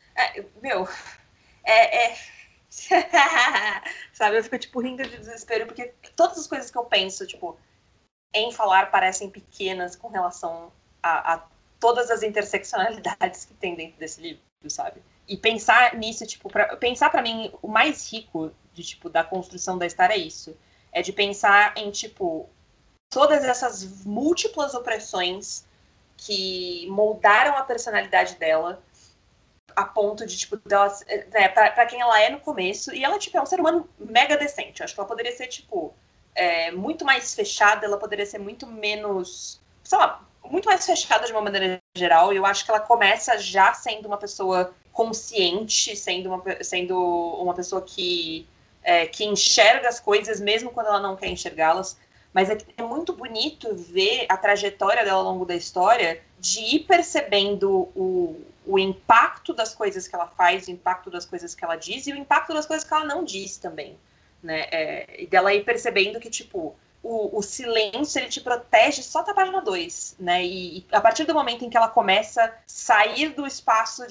Sabe, eu fico, tipo, rindo de desespero, porque todas as coisas que eu penso, tipo, em falar parecem pequenas com relação a todas as interseccionalidades que tem dentro desse livro, sabe? E pensar nisso, tipo, pensar pra mim, o mais rico de, tipo, da construção da história é isso. É de pensar em, tipo, todas essas múltiplas opressões que moldaram a personalidade dela a ponto de, tipo, dela, né, pra quem ela é no começo, e ela, tipo, é um ser humano mega decente. Eu acho que ela poderia ser, tipo, muito mais fechada, ela poderia ser muito menos, sei lá, muito mais fechada de uma maneira geral, e eu acho que ela começa já sendo uma pessoa consciente, sendo uma pessoa que enxerga as coisas mesmo quando ela não quer enxergá-las, Mas é muito bonito ver a trajetória dela ao longo da história, de ir percebendo o impacto das coisas que ela faz, o impacto das coisas que ela diz e o impacto das coisas que ela não diz também, né? E dela ir percebendo que, tipo, o silêncio, ele te protege só da página 2, né? E a partir do momento em que ela começa a sair do espaço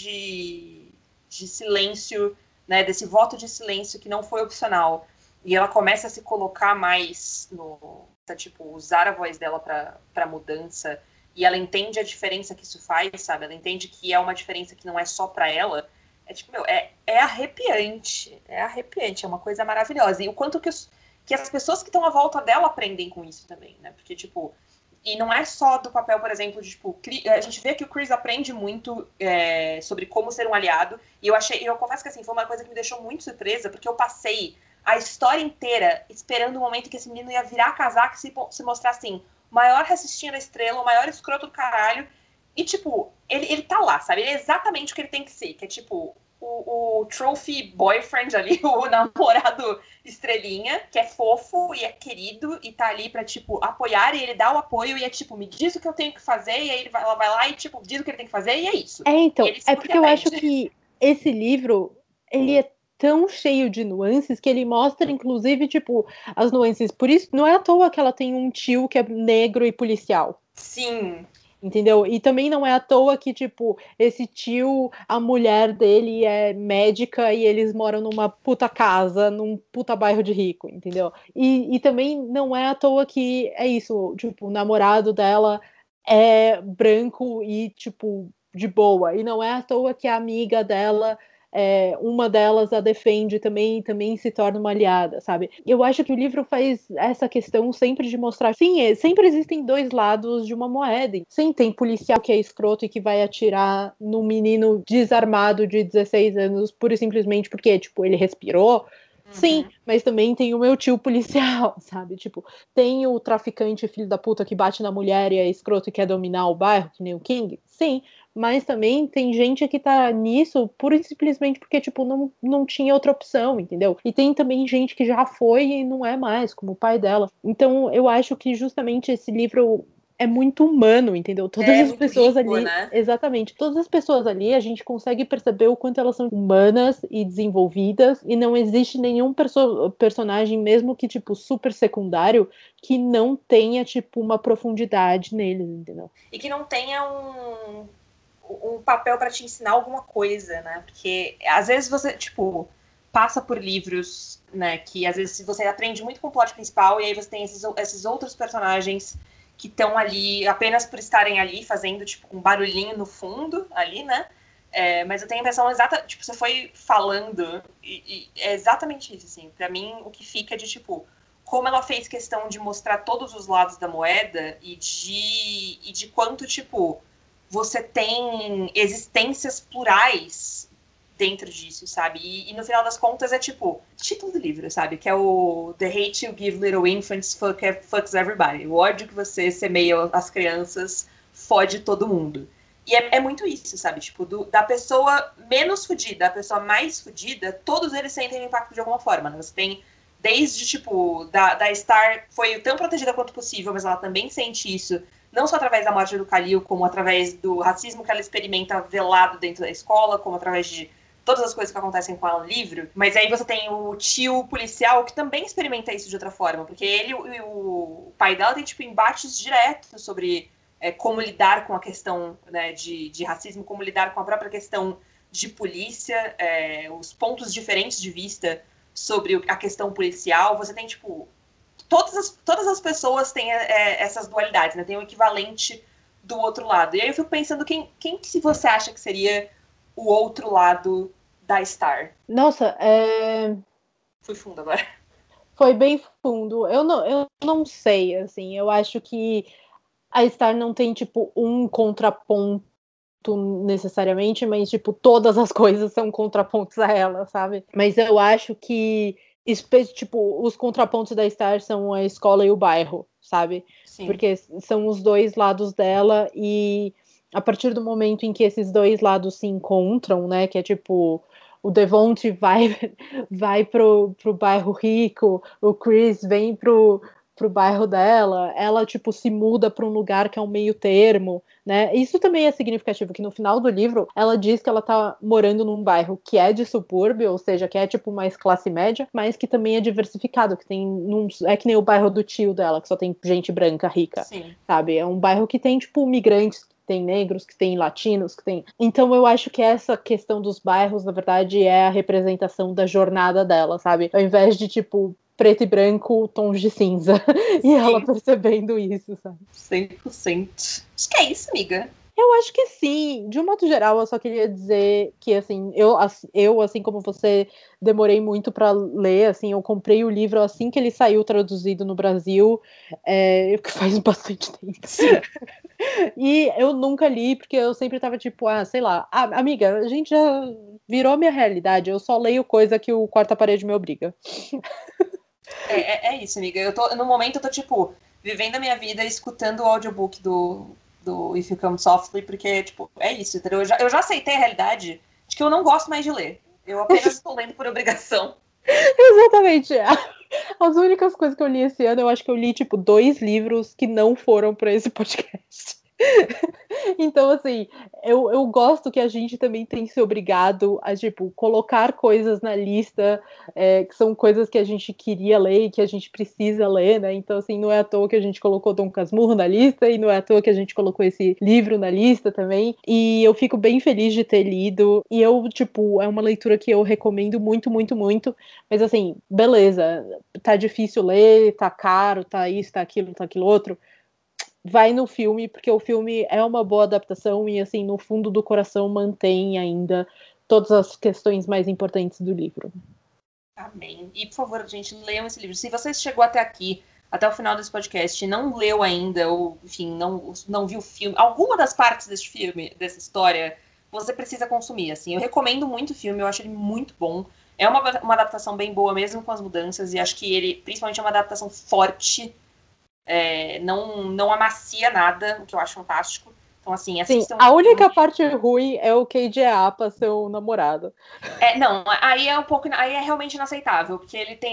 de silêncio, né? Desse voto de silêncio que não foi opcional, e ela começa a se colocar mais tipo, usar a voz dela para mudança, e ela entende a diferença que isso faz, sabe? Ela entende que é uma diferença que não é só para ela. É tipo, meu, é arrepiante. É arrepiante, é uma coisa maravilhosa. E o quanto que as pessoas que estão à volta dela aprendem com isso também, né? Porque, tipo, e não é só do papel, por exemplo, de, tipo, a gente vê que o Chris aprende muito sobre como ser um aliado, e eu confesso que, assim, foi uma coisa que me deixou muito surpresa, porque eu passei a história inteira esperando o momento que esse menino ia virar casaco e se mostrar, assim, o maior racistinha da estrela, o maior escroto do caralho, e, tipo, ele tá lá, sabe? Ele é exatamente o que ele tem que ser, que é, tipo, o trophy boyfriend ali, o namorado estrelinha, que é fofo e é querido e tá ali pra, tipo, apoiar, e ele dá o apoio e é, tipo, me diz o que eu tenho que fazer, e aí ela vai lá e, tipo, diz o que ele tem que fazer e é isso. Então, E é porque eu acho que esse livro, ele é tão cheio de nuances que ele mostra, inclusive, tipo, as nuances. Por isso, não é à toa que ela tem um tio que é negro e policial. Sim. Entendeu? E também não é à toa que, tipo, esse tio, a mulher dele é médica e eles moram numa puta casa, num puta bairro de rico, entendeu? E também não é à toa que é isso, tipo, o namorado dela é branco e, tipo, de boa. E não é à toa que a amiga dela, uma delas a defende também e também se torna uma aliada, sabe? Eu acho que o livro faz essa questão sempre de mostrar, sim, sempre existem dois lados de uma moeda. Sim, tem policial que é escroto e que vai atirar no menino desarmado de 16 anos pura e simplesmente porque, tipo, ele respirou. Sim, mas também tem o meu tio policial, sabe? Tipo, tem o traficante filho da puta que bate na mulher e é escroto e quer dominar o bairro, que nem o King. Sim, mas também tem gente que tá nisso pura e simplesmente porque, tipo, não tinha outra opção, entendeu? E tem também gente que já foi e não é mais, como o pai dela. Então, eu acho que justamente esse livro é muito humano, entendeu? Todas as muito pessoas rico, ali, né? exatamente, todas as pessoas ali, a gente consegue perceber o quanto elas são humanas e desenvolvidas, e não existe nenhum personagem, mesmo que, tipo, super secundário, que não tenha, tipo, uma profundidade neles, entendeu? E que não tenha um papel para te ensinar alguma coisa, né? Porque às vezes você, tipo, passa por livros, né, que às vezes você aprende muito com o plot principal e aí você tem esses outros personagens que estão ali apenas por estarem ali, fazendo, tipo, um barulhinho no fundo ali, né? Mas eu tenho a impressão exata, tipo, você foi falando e é exatamente isso, assim. Pra mim, o que fica é de, tipo, como ela fez questão de mostrar todos os lados da moeda e de quanto, tipo, você tem existências plurais dentro disso, sabe? E no final das contas é tipo, título do livro, sabe? Que é o The Hate You Give Little Infants Fucks Everybody. O ódio que você semeia às crianças fode todo mundo. E é muito isso, sabe? Tipo, da pessoa menos fodida à pessoa mais fodida, todos eles sentem o impacto de alguma forma, né? Você tem desde, tipo, da Star foi tão protegida quanto possível, mas ela também sente isso não só através da morte do Khalil, como através do racismo que ela experimenta velado dentro da escola, como através de todas as coisas que acontecem com ela no livro. Mas aí você tem o tio policial que também experimenta isso de outra forma, porque ele e o pai dela tem, tipo, embates diretos sobre como lidar com a questão, né, de racismo, como lidar com a própria questão de polícia, os pontos diferentes de vista sobre a questão policial. Você tem, tipo, todas as pessoas têm essas dualidades, né? Tem o equivalente do outro lado. E aí eu fico pensando quem que você acha que seria o outro lado da Star? Nossa, Fui fundo agora. foi bem fundo. Eu não sei, assim, eu acho que a Star não tem, tipo, um contraponto necessariamente, mas, tipo, todas as coisas são contrapontos a ela, sabe? Mas eu acho que, tipo, os contrapontos da Star são a escola e o bairro, sabe? Sim. Porque são os dois lados dela e a partir do momento em que esses dois lados se encontram, né, que é tipo o Devonte vai pro bairro rico, o Chris vem pro pro bairro dela, ela, tipo, se muda para um lugar que é um meio termo, né? Isso também é significativo, que no final do livro, ela diz que ela tá morando num bairro que é de subúrbio, ou seja, que é, tipo, mais classe média, mas que também é diversificado, que tem, é que nem o bairro do tio dela, que só tem gente branca, rica, Sim. sabe? É um bairro que tem, tipo, migrantes, tem negros, que tem latinos, que tem... Então eu acho que essa questão dos bairros, na verdade, é a representação da jornada dela, sabe? Ao invés de, tipo, preto e branco, tons de cinza. E ela percebendo isso, sabe? 100%. Acho que é isso, amiga. Eu acho que sim. De um modo geral, eu só queria dizer que, assim, eu assim como você, demorei muito para ler, assim, eu comprei o livro assim que ele saiu traduzido no Brasil, que faz bastante tempo. Sim. E eu nunca li, porque eu sempre tava tipo, sei lá, amiga, a gente já virou minha realidade, eu só leio coisa que o quarta parede me obriga. É isso, amiga. No momento, eu tô, tipo, vivendo a minha vida, escutando o audiobook do If You Come Softly, porque, tipo, é isso, entendeu? Eu já aceitei a realidade de que eu não gosto mais de ler. Eu apenas estou lendo por obrigação. Exatamente. As únicas coisas que eu li esse ano, eu acho que eu li, tipo, 2 livros que não foram para esse podcast. Então, assim, eu gosto que a gente também tem se obrigado a, tipo, colocar coisas na lista, que são coisas que a gente queria ler e que a gente precisa ler, né? Então, assim, não é à toa que a gente colocou Dom Casmurro na lista e não é à toa que a gente colocou esse livro na lista também. E eu fico bem feliz de ter lido. E eu, tipo, é uma leitura que eu recomendo muito, muito, muito. Mas, assim, beleza, tá difícil ler, tá caro, tá isso, tá aquilo outro. Vai no filme, porque o filme é uma boa adaptação e, assim, no fundo do coração mantém ainda todas as questões mais importantes do livro. Amém. E, por favor, gente, leiam esse livro. Se você chegou até aqui, até o final desse podcast, e não leu ainda, ou, enfim, não viu o filme, alguma das partes desse filme, dessa história, você precisa consumir, assim. Eu recomendo muito o filme, eu acho ele muito bom. É uma adaptação bem boa, mesmo com as mudanças, e acho que ele, principalmente, é uma adaptação forte, não amacia nada, o que eu acho fantástico. Então, assim, Sim, assistam. a única parte ruim é o KJ Apa, seu namorado. Não, aí é um pouco. Aí é realmente inaceitável, porque ele tem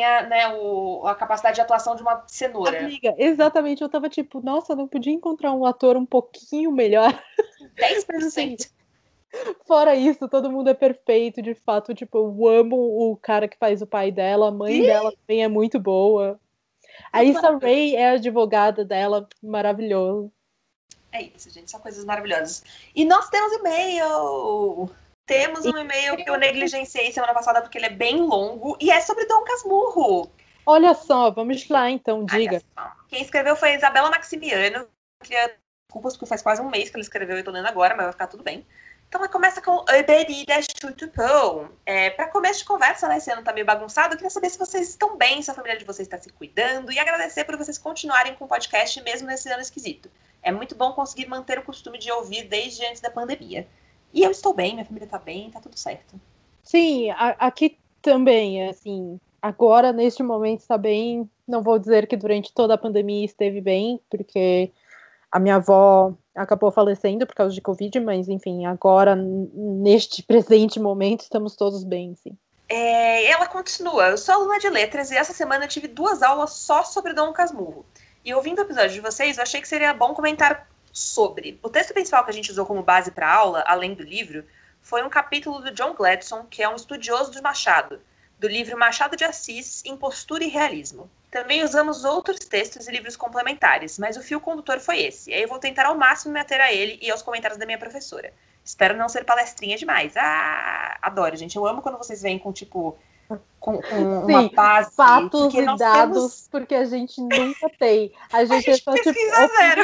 a capacidade de atuação de uma cenoura. Amiga, exatamente, eu tava tipo, nossa, não podia encontrar um ator um pouquinho melhor. 10%. Mas, assim, fora isso, todo mundo é perfeito, de fato, tipo, eu amo o cara que faz o pai dela, a mãe dela também é muito boa. A Issa Rae é a advogada dela, maravilhoso. É isso, gente, são coisas maravilhosas. E nós temos e-mail! Temos um e-mail que eu negligenciei semana passada porque ele é bem longo e é sobre Dom Casmurro. Olha só, vamos lá então, diga. Quem escreveu foi a Isabela Maximiano. Queria desculpas porque faz quase um mês que ela escreveu e eu tô lendo agora, mas vai ficar tudo bem. Então ela começa com Berida Chutupão. Para começo de conversa, né? Esse ano tá meio bagunçado. Eu queria saber se vocês estão bem, se a família de vocês está se cuidando e agradecer por vocês continuarem com o podcast mesmo nesse ano esquisito. É muito bom conseguir manter o costume de ouvir desde antes da pandemia. E eu estou bem, minha família tá bem, tá tudo certo. Sim, aqui também, assim, agora neste momento está bem. Não vou dizer que durante toda a pandemia esteve bem, porque a minha avó acabou falecendo por causa de Covid, mas enfim, agora, neste presente momento, estamos todos bem, sim. Ela continua. Eu sou aluna de letras e essa semana eu tive 2 aulas só sobre Dom Casmurro. E ouvindo o episódio de vocês, eu achei que seria bom comentar sobre. O texto principal que a gente usou como base para a aula, além do livro, foi um capítulo do John Gladson, que é um estudioso do Machado, do livro Machado de Assis, Impostura e Realismo. Também usamos outros textos e livros complementares, mas o fio condutor foi esse. Aí eu vou tentar ao máximo me ater a ele e aos comentários da minha professora. Espero não ser palestrinha demais. Adoro, gente. Eu amo quando vocês vêm com, tipo, com uma Sim, base. fatos Porque e nós dados, temos. porque a gente nunca tem. A A gente é gente só, tipo, pesquisa zero.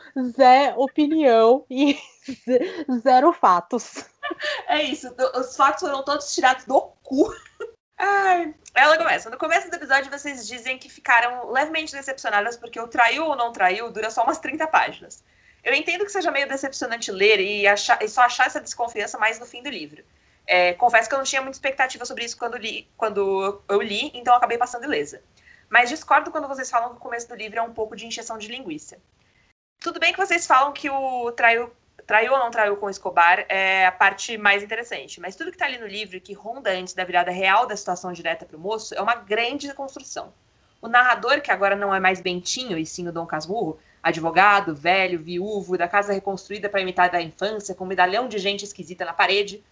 opinião e zero fatos. É isso. Os fatos foram todos tirados do cu. Ai. Ela começa. No começo do episódio, vocês dizem que ficaram levemente decepcionadas porque o traiu ou não traiu dura só umas 30 páginas. Eu entendo que seja meio decepcionante ler e só achar essa desconfiança mais no fim do livro. Confesso que eu não tinha muita expectativa sobre isso quando eu li, então eu acabei passando ilesa. Mas discordo quando vocês falam que o começo do livro é um pouco de encheção de linguiça. Tudo bem que vocês falam que o traiu ou não traiu com o Escobar é a parte mais interessante, mas tudo que tá ali no livro que ronda antes da virada real da situação direta pro moço é uma grande construção. O narrador, que agora não é mais Bentinho, e sim o Dom Casmurro, advogado, velho, viúvo, da casa reconstruída para imitar da infância, com um medalhão de gente esquisita na parede,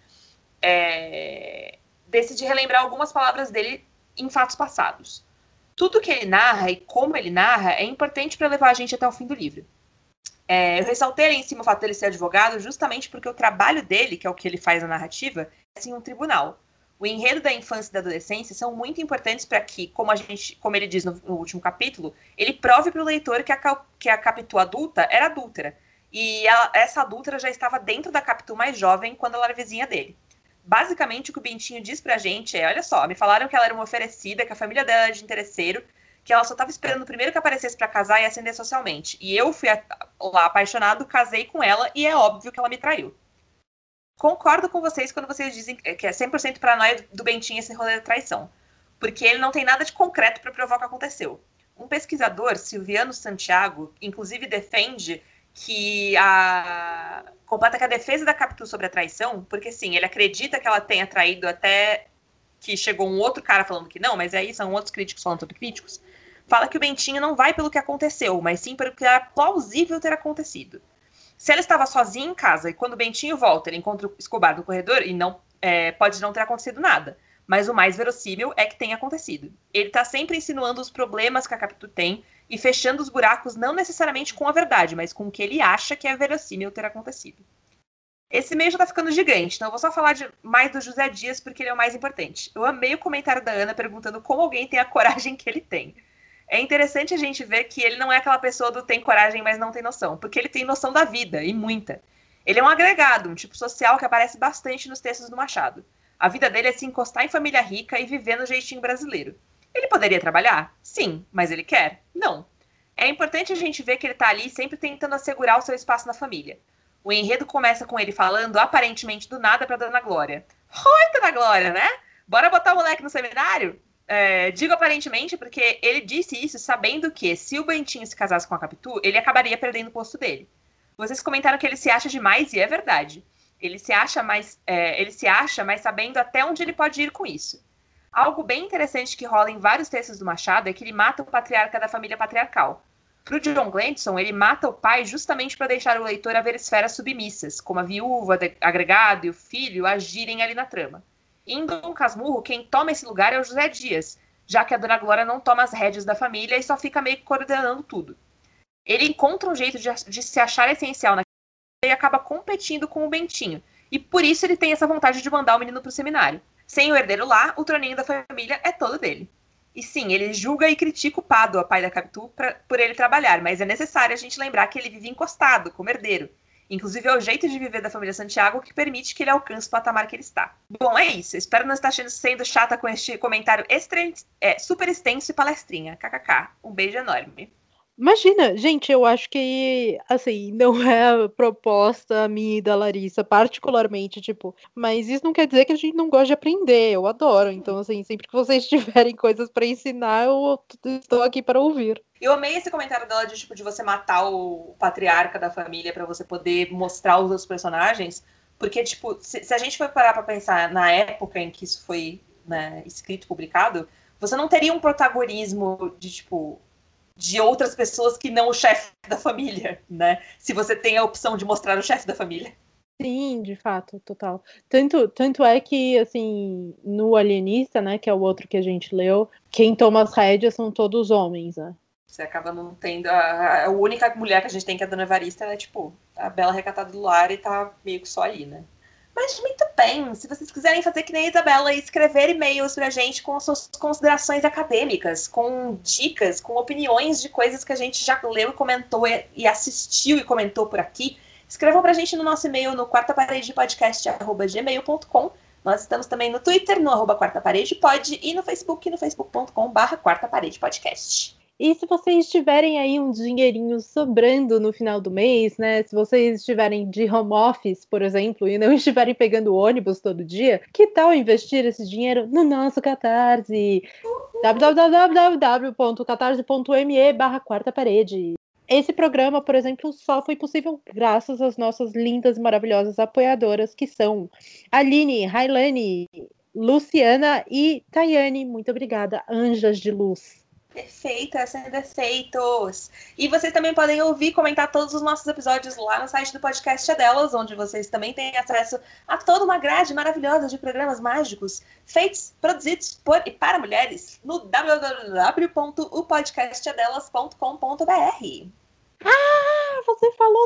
decide relembrar algumas palavras dele em fatos passados. Tudo que ele narra e como ele narra é importante para levar a gente até o fim do livro. Eu ressaltei ali em cima o fato dele ser advogado justamente porque o trabalho dele, que é o que ele faz na narrativa, é assim um tribunal. O enredo da infância e da adolescência são muito importantes para que, como ele diz no último capítulo, ele prove para o leitor que a Capitu adulta era adúltera. E essa adúltera já estava dentro da Capitu mais jovem quando ela era vizinha dele. Basicamente, o que o Bentinho diz pra gente é, olha só, me falaram que ela era uma oferecida, que a família dela era de interesseiro, que ela só estava esperando o primeiro que aparecesse para casar e ascender socialmente. E eu fui lá apaixonado, casei com ela e é óbvio que ela me traiu. Concordo com vocês quando vocês dizem que é 100% paranoia do Bentinho esse rolê da traição. Porque ele não tem nada de concreto para provar o que aconteceu. Um pesquisador, Silviano Santiago, inclusive defende que completa que a defesa da Capitu sobre a traição, porque sim, ele acredita que ela tenha traído até que chegou um outro cara falando que não, mas aí são outros críticos falando sobre críticos, fala que o Bentinho não vai pelo que aconteceu, mas sim pelo que era plausível ter acontecido. Se ela estava sozinha em casa e quando o Bentinho volta, ele encontra o Escobar no corredor e não pode não ter acontecido nada. Mas o mais verossímil é que tenha acontecido. Ele está sempre insinuando os problemas que a Capitu tem e fechando os buracos não necessariamente com a verdade, mas com o que ele acha que é verossímil ter acontecido. Esse e-mail já tá ficando gigante, então eu vou só falar mais do José Dias porque ele é o mais importante. Eu amei o comentário da Ana perguntando como alguém tem a coragem que ele tem. É interessante a gente ver que ele não é aquela pessoa do tem coragem, mas não tem noção, porque ele tem noção da vida, e muita. Ele é um agregado, um tipo social que aparece bastante nos textos do Machado. A vida dele é se encostar em família rica e viver no jeitinho brasileiro. Ele poderia trabalhar? Sim, mas ele quer? Não. É importante a gente ver que ele tá ali sempre tentando assegurar o seu espaço na família. O enredo começa com ele falando, aparentemente do nada, pra Dona Glória. Oi, Dona Glória, né? Bora botar o moleque no seminário? Digo aparentemente porque ele disse isso sabendo que, se o Bentinho se casasse com a Capitu, ele acabaria perdendo o posto dele. Vocês comentaram que ele se acha demais, e é verdade. Ele se acha, mas sabendo até onde ele pode ir com isso. Algo bem interessante que rola em vários textos do Machado é que ele mata o patriarca da família patriarcal. Para o John Glenson, ele mata o pai justamente para deixar o leitor a ver esferas submissas, como a viúva, agregado e o filho agirem ali na trama. Em Dom Casmurro, quem toma esse lugar é o José Dias, já que a Dona Glória não toma as rédeas da família e só fica meio que coordenando tudo. Ele encontra um jeito de se achar essencial naquilo e acaba competindo com o Bentinho, e por isso ele tem essa vontade de mandar o menino para o seminário. Sem o herdeiro lá, o troninho da família é todo dele. E sim, ele julga e critica o Pádua, pai da Capitu, por ele trabalhar, mas é necessário a gente lembrar que ele vive encostado, como herdeiro. Inclusive é o jeito de viver da família Santiago que permite que ele alcance o patamar que ele está. Bom, é isso. Espero não estar sendo chata com este comentário super extenso e palestrinha. KKK. Um beijo enorme. Imagina, gente, eu acho que, assim, não é a proposta minha e da Larissa, particularmente, tipo, mas isso não quer dizer que a gente não gosta de aprender, eu adoro, então, assim, sempre que vocês tiverem coisas pra ensinar, eu estou aqui para ouvir. Eu amei esse comentário dela de, tipo, de você matar o patriarca da família pra você poder mostrar os outros personagens, porque, tipo, se a gente for parar pra pensar na época em que isso foi, né, escrito, publicado, você não teria um protagonismo de, tipo, de outras pessoas que não o chefe da família, né? Se você tem a opção de mostrar o chefe da família. Sim, de fato, total. Tanto é que, assim, no Alienista, né, que é o outro que a gente leu, quem toma as rédeas são todos homens, né? Você acaba não tendo... A única mulher que a gente tem, que é a Dona Evarista, é, tipo, a bela recatada do lar e tá meio que só ali, né? Mas muito bem, se vocês quiserem fazer que nem a Isabela e escrever e-mails pra gente com as suas considerações acadêmicas, com dicas, com opiniões de coisas que a gente já leu e comentou e assistiu e comentou por aqui, escrevam pra gente no nosso e-mail no quartaparedepodcast@gmail.com. Nós estamos também no Twitter, no @quartaparedepod, e no Facebook, no facebook.com/quartaparedepodcast. E se vocês tiverem aí um dinheirinho sobrando no final do mês, né? Se vocês estiverem de home office, por exemplo, e não estiverem pegando ônibus todo dia, que tal investir esse dinheiro no nosso Catarse? www.catarse.me/quartaparede. Esse programa, por exemplo, só foi possível graças às nossas lindas e maravilhosas apoiadoras, que são Aline, Railane, Luciana e Tayane. Muito obrigada, anjas de luz. perfeita, sem defeitos. E vocês também podem ouvir e comentar todos os nossos episódios lá no site do Podcast é Delas, onde vocês também têm acesso a toda uma grade maravilhosa de programas mágicos feitos, produzidos por e para mulheres no www.opodcastadelas.com.br. Você falou...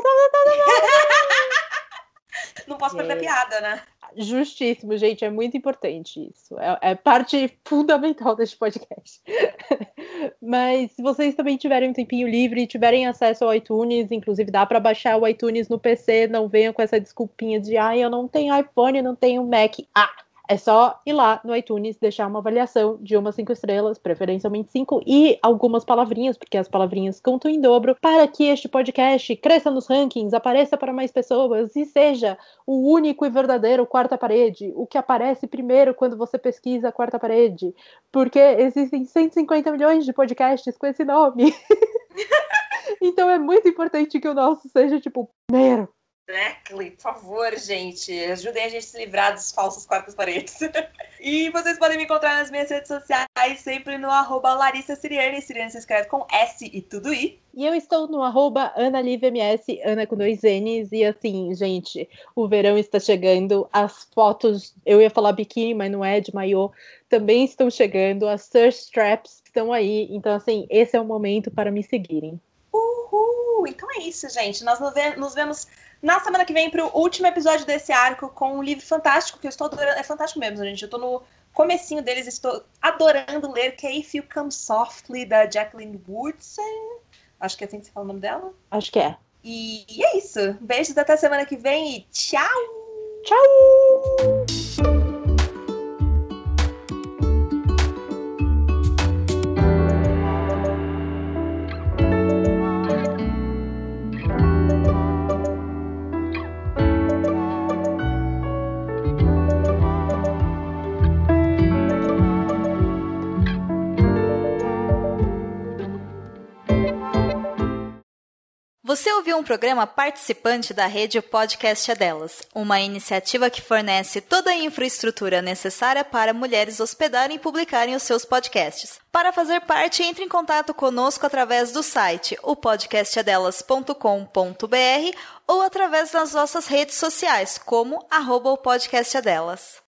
Não posso perder piada, né? Justíssimo, gente, é muito importante isso. É parte fundamental deste podcast. Mas se vocês também tiverem um tempinho livre e tiverem acesso ao iTunes, inclusive dá para baixar o iTunes no PC, não venham com essa desculpinha de eu não tenho iPhone, não tenho Mac. É só ir lá no iTunes, deixar uma avaliação de 5 estrelas, preferencialmente 5, e algumas palavrinhas, porque as palavrinhas contam em dobro, para que este podcast cresça nos rankings, apareça para mais pessoas e seja o único e verdadeiro Quarta Parede, o que aparece primeiro quando você pesquisa Quarta Parede, porque existem 150 milhões de podcasts com esse nome. Então é muito importante que o nosso seja, primeiro. Exactly, por favor, gente. Ajudem a gente a se livrar dos falsos quartas paredes. E vocês podem me encontrar nas minhas redes sociais, sempre no @LarissaSiriane. Siriane se escreve com S e tudo I. E eu estou no @AnaLivMS, Ana com 2 N's. E assim, gente, o verão está chegando. As fotos, eu ia falar biquíni, mas não é, de maiô, também estão chegando. As thirst straps estão aí. Então, assim, esse é o momento para me seguirem. Uhul! Então é isso, gente. Nós nos vemos na semana que vem para o último episódio desse arco com um livro fantástico, que eu estou adorando. É fantástico mesmo, gente. Eu estou no comecinho deles, estou adorando ler, que é If You Come Softly, da Jacqueline Woodson. Acho que é assim que se fala o nome dela. Acho que é. E é isso. Beijos até semana que vem e tchau! Tchau! Você ouviu um programa participante da rede Podcast é Delas, uma iniciativa que fornece toda a infraestrutura necessária para mulheres hospedarem e publicarem os seus podcasts. Para fazer parte, entre em contato conosco através do site opodcastadelas.com.br ou através das nossas redes sociais, como @opodcastadelas.